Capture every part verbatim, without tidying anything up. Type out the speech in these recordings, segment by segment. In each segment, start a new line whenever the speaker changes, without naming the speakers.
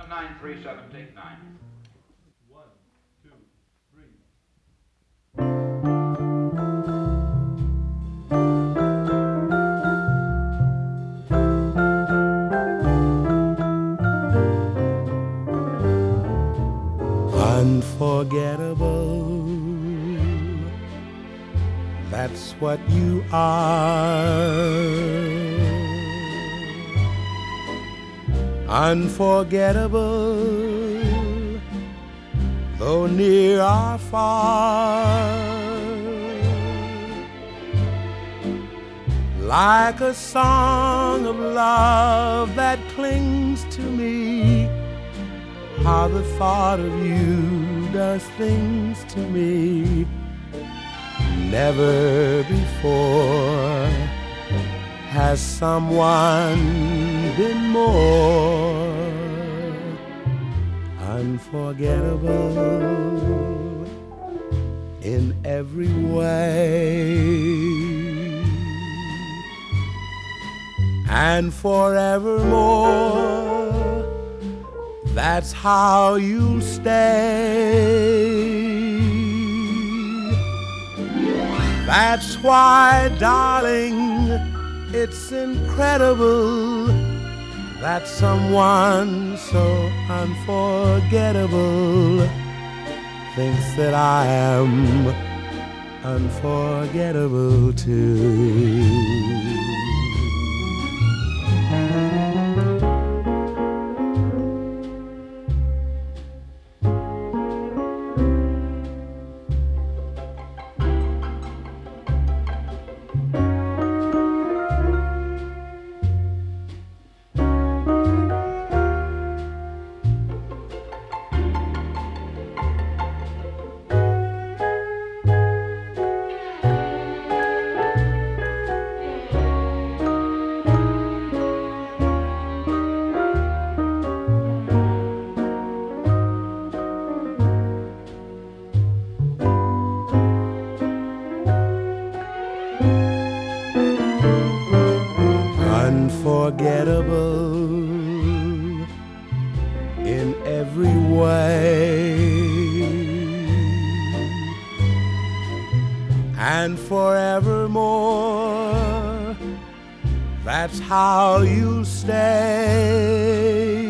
a nine three seven, take nine.
One, two, three.
Unforgettable, that's what you are. Unforgettable, though near or far. Like a song of love that clings to me, how the thought of you does things to me. Never before has someone been more unforgettable in every way. And forevermore, that's how you'll stay. That's why, darling, it's incredible that someone so unforgettable thinks that I am unforgettable too. Unforgettable in every way, and forevermore, that's how you'll stay.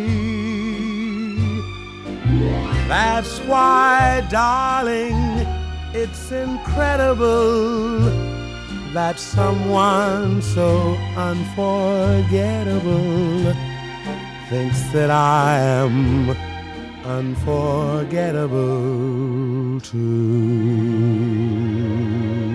That's why, darling, it's incredible that someone so unforgettable thinks that I am unforgettable too.